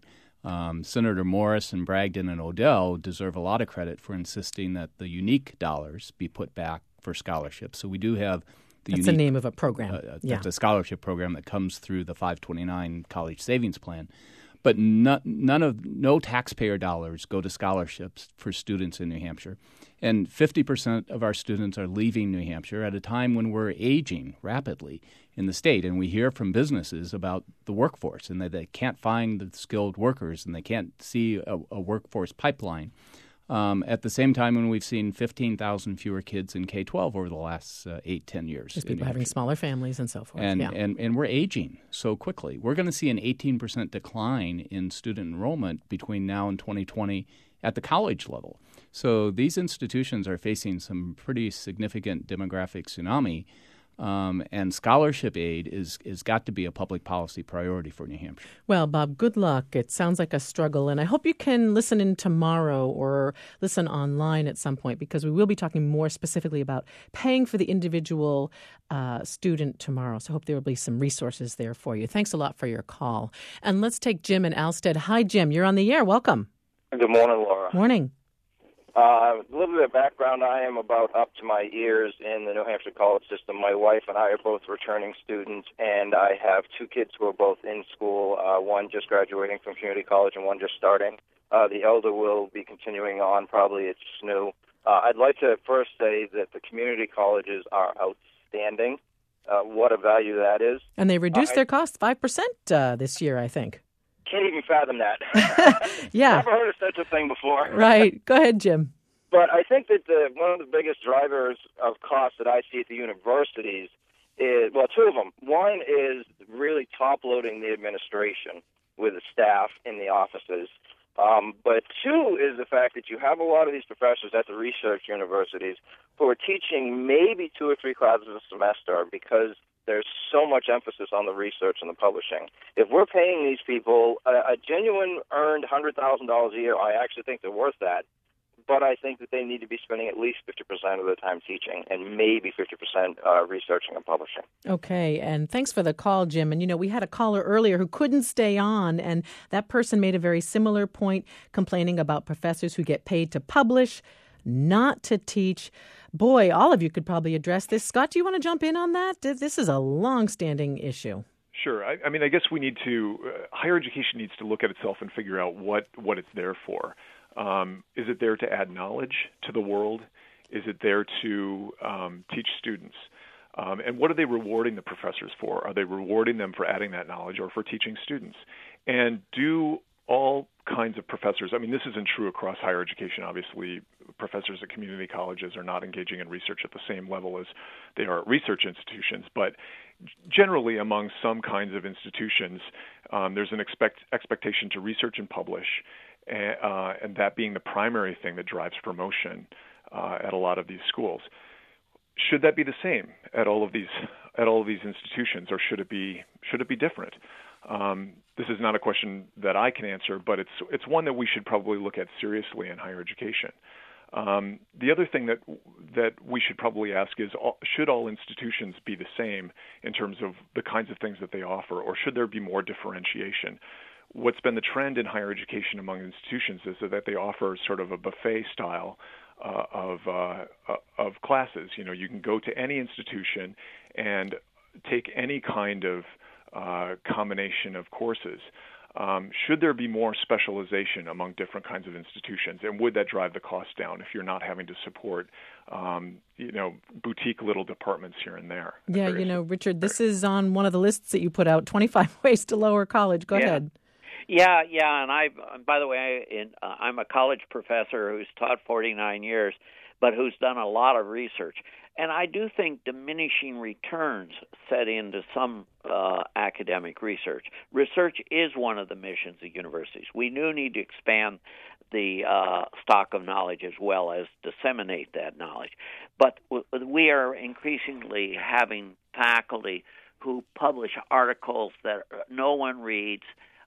[SPEAKER 3] Um, Senator Morris and Bragdon and Odell deserve a lot of credit for insisting that the unique dollars be put back for scholarships. So we do have the
[SPEAKER 2] That's
[SPEAKER 3] unique,
[SPEAKER 2] the name of a program.
[SPEAKER 3] Uh,
[SPEAKER 2] yeah.
[SPEAKER 3] That's a scholarship program that comes through the five twenty-nine College Savings Plan. But no, none of no taxpayer dollars go to scholarships for students in New Hampshire. And fifty percent of our students are leaving New Hampshire at a time when we're aging rapidly in the state. And we hear from businesses about the workforce and that they can't find the skilled workers and they can't see a, a workforce pipeline. Um, at the same time when we've seen fifteen thousand fewer kids in K twelve over the last uh, eight, ten years.
[SPEAKER 2] Just people having smaller families and so forth.
[SPEAKER 3] And,
[SPEAKER 2] yeah.
[SPEAKER 3] and, and we're aging so quickly. We're going to see an eighteen percent decline in student enrollment between now and twenty twenty at the college level. So these institutions are facing some pretty significant demographic tsunami. Um, and scholarship aid is is got to be a public policy priority for New Hampshire.
[SPEAKER 2] Well, Bob, good luck. It sounds like a struggle, and I hope you can listen in tomorrow or listen online at some point, because we will be talking more specifically about paying for the individual uh, student tomorrow. So I hope there will be some resources there for you. Thanks a lot for your call. And let's take Jim in Alstead. Hi, Jim. You're on the air. Welcome.
[SPEAKER 11] Good morning, Laura.
[SPEAKER 2] Morning.
[SPEAKER 11] Uh, a little bit of background. I am about up to my ears in the New Hampshire college system. My wife and I are both returning students, and I have two kids who are both in school, uh, one just graduating from community college and one just starting. Uh, the elder will be continuing on probably at S N U. Uh, I'd like to first say that the community colleges are outstanding, uh, what a value that is.
[SPEAKER 2] And they reduced
[SPEAKER 11] uh,
[SPEAKER 2] their costs five percent uh, this year, I think.
[SPEAKER 11] Can't even fathom that.
[SPEAKER 2] Yeah.
[SPEAKER 11] Never heard of such a thing before.
[SPEAKER 2] Right. Go ahead, Jim.
[SPEAKER 11] But I think that the, one of the biggest drivers of costs that I see at the universities is, well, two of them. One is really top-loading the administration with the staff in the offices. Um, but two is the fact that you have a lot of these professors at the research universities who are teaching maybe two or three classes a semester because there's so much emphasis on the research and the publishing. If we're paying these people a, a genuine earned one hundred thousand dollars a year, I actually think they're worth that. But I think that they need to be spending at least fifty percent of their time teaching and maybe fifty percent uh, researching and publishing.
[SPEAKER 2] Okay, and thanks for the call, Jim. And, you know, we had a caller earlier who couldn't stay on, and that person made a very similar point, complaining about professors who get paid to publish, not to teach. Boy, all of you could probably address this. Scott, do you want to jump in on that? This is a long-standing issue.
[SPEAKER 4] Sure. I, I mean, I guess we need to, uh, higher education needs to look at itself and figure out what, what it's there for. Um, is it there to add knowledge to the world? Is it there to um, teach students? Um, and what are they rewarding the professors for? Are they rewarding them for adding that knowledge or for teaching students? And do all kinds of professors, I mean, this isn't true across higher education. Obviously, professors at community colleges are not engaging in research at the same level as they are at research institutions. But generally, among some kinds of institutions, um, there's an expect, expectation to research and publish, and, uh, and that being the primary thing that drives promotion uh, at a lot of these schools. Should that be the same at all of these at all of these institutions, or should it be should it be different? Um, this is not a question that I can answer, but it's it's one that we should probably look at seriously in higher education. Um, the other thing that that we should probably ask is, all, should all institutions be the same in terms of the kinds of things that they offer, or should there be more differentiation? What's been the trend in higher education among institutions is that they offer sort of a buffet style uh, of uh, of classes. You know, you can go to any institution and take any kind of uh, combination of courses. Um, should there be more specialization among different kinds of institutions, and would that drive the cost down if you're not having to support, um, you know, boutique little departments here and there?
[SPEAKER 2] Yeah, you know, Richard, this is on one of the lists that you put out, twenty-five ways to lower college. Go
[SPEAKER 5] yeah.
[SPEAKER 2] ahead.
[SPEAKER 5] Yeah, yeah, and I, by the way, in, uh, I'm a college professor who's taught forty-nine years, but who's done a lot of research. And I do think diminishing returns set into some uh, academic research. Research is one of the missions of universities. We do need to expand the uh, stock of knowledge as well as disseminate that knowledge. But we are increasingly having faculty who publish articles that no one reads,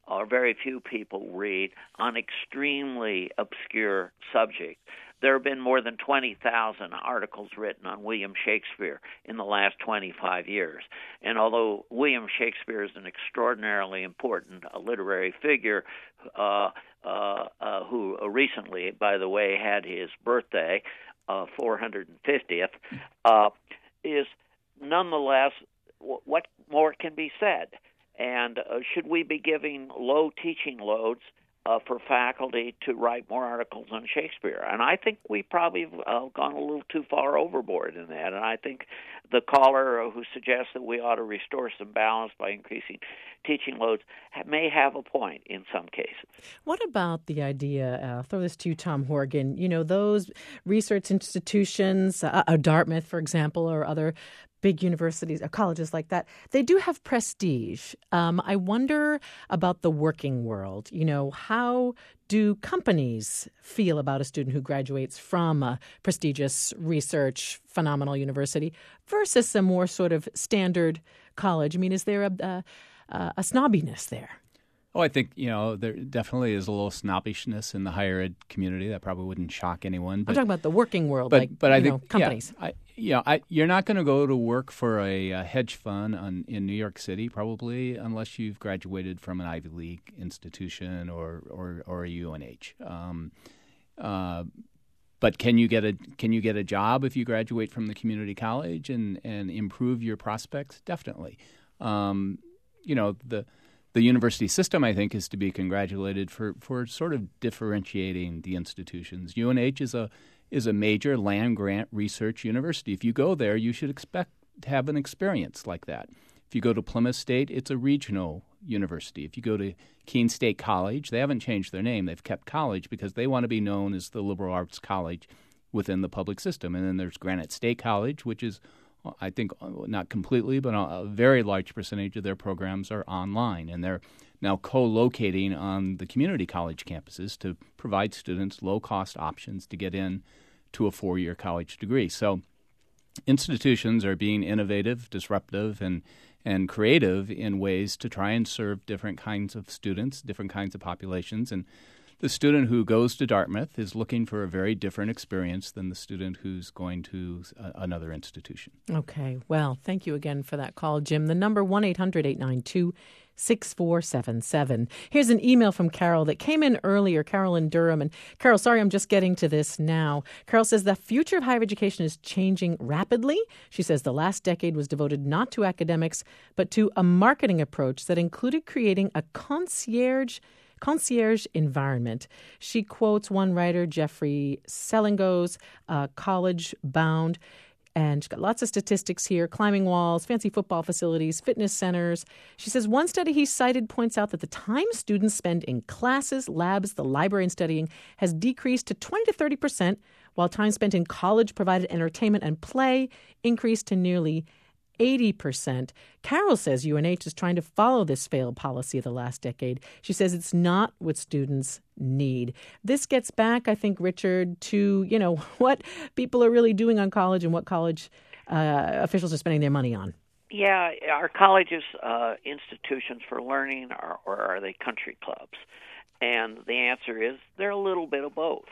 [SPEAKER 5] or very few people read on extremely obscure subjects. There have been more than twenty thousand articles written on William Shakespeare in the last twenty-five years. And although William Shakespeare is an extraordinarily important uh, literary figure, uh, uh, uh, who recently, by the way, had his birthday, uh, four hundred fiftieth, uh, is nonetheless, w- what more can be said? And uh, should we be giving low teaching loads Uh, for faculty to write more articles on Shakespeare? And I think we probably have uh, gone a little too far overboard in that. And I think the caller who suggests that we ought to restore some balance by increasing teaching loads may have a point in some cases.
[SPEAKER 2] What about the idea, uh, I'll throw this to you, Tom Horgan, you know, those research institutions, uh, uh, Dartmouth, for example, or other big universities or colleges like that, they do have prestige. Um, I wonder about the working world. You know, how do companies feel about a student who graduates from a prestigious research phenomenal university versus a more sort of standard college? I mean, is there a, a, a snobbiness there?
[SPEAKER 3] Oh, I think, you know, there definitely is a little snobbishness in the higher ed community. That probably wouldn't shock anyone. But,
[SPEAKER 2] I'm talking about the working world,
[SPEAKER 3] but,
[SPEAKER 2] like,
[SPEAKER 3] but
[SPEAKER 2] you
[SPEAKER 3] I
[SPEAKER 2] know,
[SPEAKER 3] think,
[SPEAKER 2] companies.
[SPEAKER 3] Yeah, I, yeah I, you're not going to go to work for a, a hedge fund on, in New York City, probably, unless you've graduated from an Ivy League institution or, or, or a U N H. Um, uh, but can you get a can you get a job if you graduate from the community college and, and improve your prospects? Definitely. Um, you know, the The university system, I think, is to be congratulated for, for sort of differentiating the institutions. U N H is a is a major land-grant research university. If you go there, you should expect to have an experience like that. If you go to Plymouth State, it's a regional university. If you go to Keene State College, they haven't changed their name. They've kept college because they want to be known as the liberal arts college within the public system. And then there's Granite State College, which is I think not completely, but a very large percentage of their programs are online, and they're now co-locating on the community college campuses to provide students low-cost options to get in to a four-year college degree. So institutions are being innovative, disruptive, and and creative in ways to try and serve different kinds of students, different kinds of populations, and the student who goes to Dartmouth is looking for a very different experience than the student who's going to uh, another institution. Okay.
[SPEAKER 2] Well, thank you again for that call, Jim. The number one eight hundred eight nine two six four seven seven. Here's an email from Carol that came in earlier, Carol in Durham. And Carol, sorry, I'm just getting to this now. Carol says the future of higher education is changing rapidly. She says the last decade was devoted not to academics, but to a marketing approach that included creating a concierge concierge environment. She quotes one writer, Jeffrey Selingos, uh, College Bound, and she's got lots of statistics here, climbing walls, fancy football facilities, fitness centers. She says one study he cited points out that the time students spend in classes, labs, the library, and studying has decreased to twenty to thirty percent, while time spent in college-provided entertainment and play increased to nearly eighty percent. Carol says U N H is trying to follow this failed policy of the last decade. She says it's not what students need. This gets back, I think, Richard, to, you know, what people are really doing on college and what college uh, officials are spending their money on.
[SPEAKER 5] Yeah, are colleges uh, institutions for learning, or, or are they country clubs? And the answer is they're a little bit of both.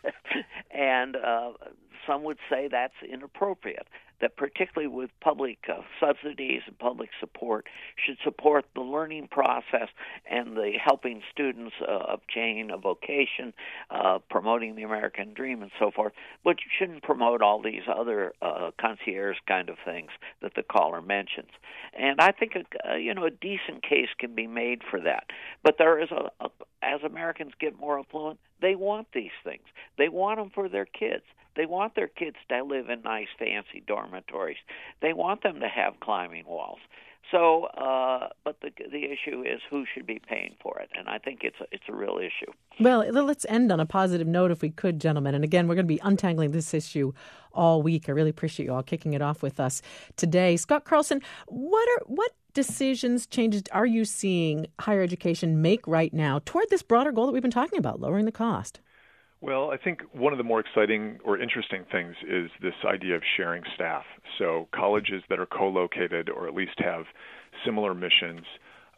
[SPEAKER 5] and uh, some would say that's inappropriate, that particularly with public uh, subsidies and public support, should support the learning process and the helping students uh, obtain a vocation, uh, promoting the American dream and so forth. But you shouldn't promote all these other uh, concierge kind of things that the caller mentions. And I think a, uh, you know a decent case can be made for that. But there is a, a as Americans get more affluent, they want these things. They want them for their kids. They want their kids to live in nice, fancy dormitories. They want them to have climbing walls. So, uh, but the the issue is who should be paying for it, and I think it's a, it's a real issue.
[SPEAKER 2] Well, let's end on a positive note if we could, gentlemen. And again, we're going to be untangling this issue all week. I really appreciate you all kicking it off with us today. Scott Carlson, what are what decisions, changes are you seeing higher education make right now toward this broader goal that we've been talking about, lowering the cost?
[SPEAKER 4] Well, I think one of the more exciting or interesting things is this idea of sharing staff. So colleges that are co-located or at least have similar missions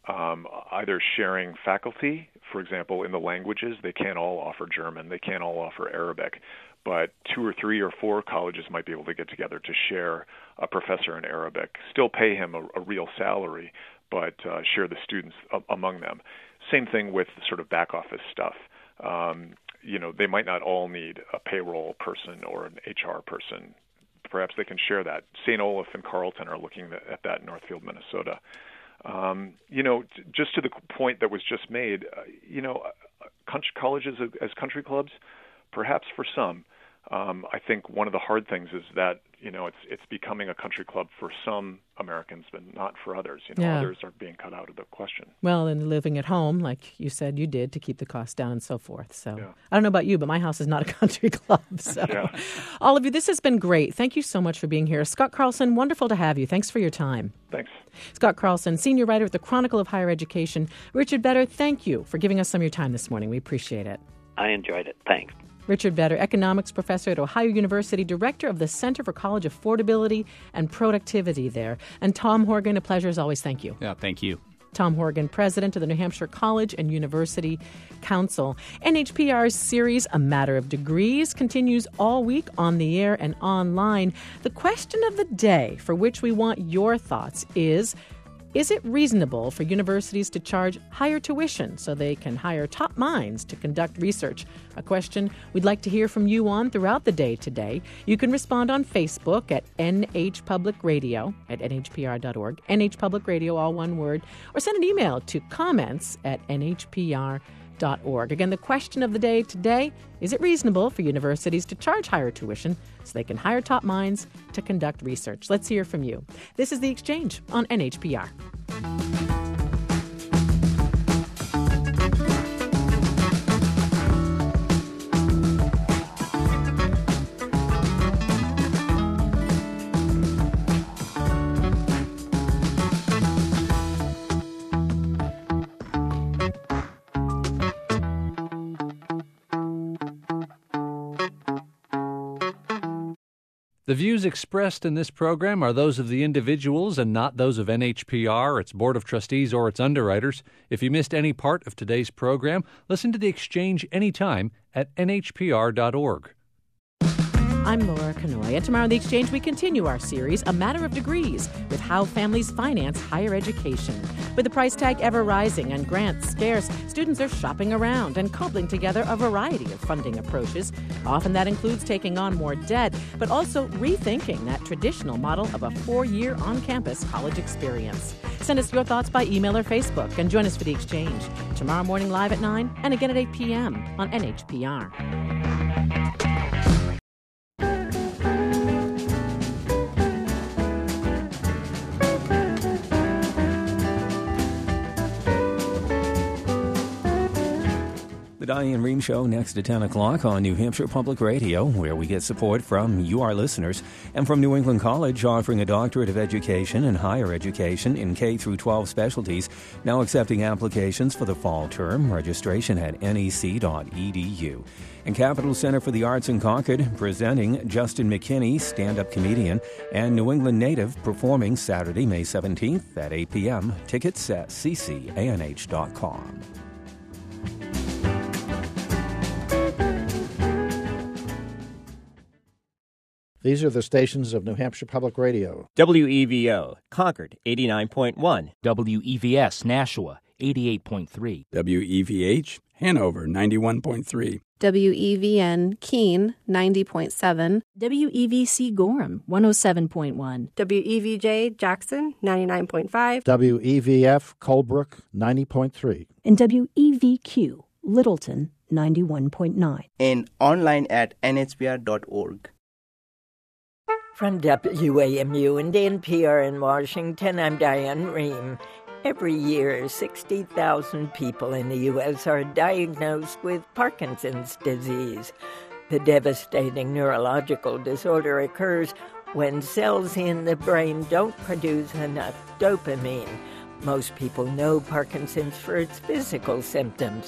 [SPEAKER 4] um, either sharing faculty, for example, in the languages. They can't all offer German. They can't all offer Arabic. But two or three or four colleges might be able to get together to share a professor in Arabic, still pay him a, a real salary, but uh, share the students a- among them. Same thing with sort of back office stuff. Um, you know, they might not all need a payroll person or an H R person. Perhaps they can share that. Saint Olaf and Carleton are looking at that in Northfield, Minnesota. Um, you know, t- just to the point that was just made, uh, you know, uh, country colleges as country clubs, perhaps for some. Um, I think one of the hard things is that, you know, it's it's becoming a country club for some Americans, but not for others. You know,
[SPEAKER 2] yeah.
[SPEAKER 4] Others are being cut out of the question.
[SPEAKER 2] Well, and living at home, like you said you did, to keep the costs down and so forth. So
[SPEAKER 4] yeah.
[SPEAKER 2] I don't know about you, but my house is not a country club. So
[SPEAKER 4] yeah.
[SPEAKER 2] all of you, this has been great. Thank you so much for being here. Scott Carlson, wonderful to have you. Thanks for your time.
[SPEAKER 4] Thanks.
[SPEAKER 2] Scott Carlson, senior writer at the Chronicle of Higher Education. Richard Better, thank you for giving us some of your time this morning. We appreciate it.
[SPEAKER 5] I enjoyed it. Thanks.
[SPEAKER 2] Richard Better, economics professor at Ohio University, director of the Center for College Affordability and Productivity there. And Tom Horgan, a pleasure as always. Thank you.
[SPEAKER 3] Yeah, thank you.
[SPEAKER 2] Tom Horgan, president of the New Hampshire College and University Council. N H P R's series, A Matter of Degrees, continues all week on the air and online. The question of the day, for which we want your thoughts, is... Is it reasonable for universities to charge higher tuition so they can hire top minds to conduct research? A question we'd like to hear from you on throughout the day today. You can respond on Facebook at N H Public Radio at N H P R dot org, N H Public Radio, all one word, or send an email to comments at N H P R dot org. Again, the question of the day today, is it reasonable for universities to charge higher tuition so they can hire top minds to conduct research? Let's hear from you. This is The Exchange on N H P R.
[SPEAKER 12] The views expressed in this program are those of the individuals and not those of N H P R, its Board of Trustees, or its underwriters. If you missed any part of today's program, listen to The Exchange anytime at N H P R dot org.
[SPEAKER 2] I'm Laura Kanoy, and tomorrow on The Exchange we continue our series, A Matter of Degrees, with how families finance higher education. With the price tag ever rising and grants scarce, students are shopping around and cobbling together a variety of funding approaches. Often that includes taking on more debt, but also rethinking that traditional model of a four-year on-campus college experience. Send us your thoughts by email or Facebook, and join us for The Exchange tomorrow morning live at nine and again at eight p.m. on N H P R.
[SPEAKER 6] The Diane Rehm Show next at ten o'clock on New Hampshire Public Radio, where we get support from you, our listeners, and from New England College, offering a doctorate of education and higher education in K through twelve specialties, now accepting applications for the fall term. Registration at N E C dot E D U. And Capital Center for the Arts in Concord, presenting Justin McKinney, stand-up comedian, and New England native, performing Saturday, May seventeenth at eight p.m. Tickets at C C A N H dot com.
[SPEAKER 13] These are the stations of New Hampshire Public Radio.
[SPEAKER 14] W E V O, Concord, eighty-nine point one.
[SPEAKER 15] W E V S, Nashua, eighty-eight point three.
[SPEAKER 16] W E V H, Hanover, ninety-one point three.
[SPEAKER 17] W E V N, Keene, ninety point seven.
[SPEAKER 18] W E V C, Gorham, one oh seven point one.
[SPEAKER 19] W E V J, Jackson, ninety-nine point five.
[SPEAKER 13] W E V F, Colebrook, ninety point three.
[SPEAKER 18] And W E V Q, Littleton, ninety-one point nine.
[SPEAKER 20] And online at N H P R dot org.
[SPEAKER 9] From W A M U and N P R in Washington, I'm Diane Rehm. Every year, sixty thousand people in the U S are diagnosed with Parkinson's disease. The devastating neurological disorder occurs when cells in the brain don't produce enough dopamine. Most people know Parkinson's for its physical symptoms,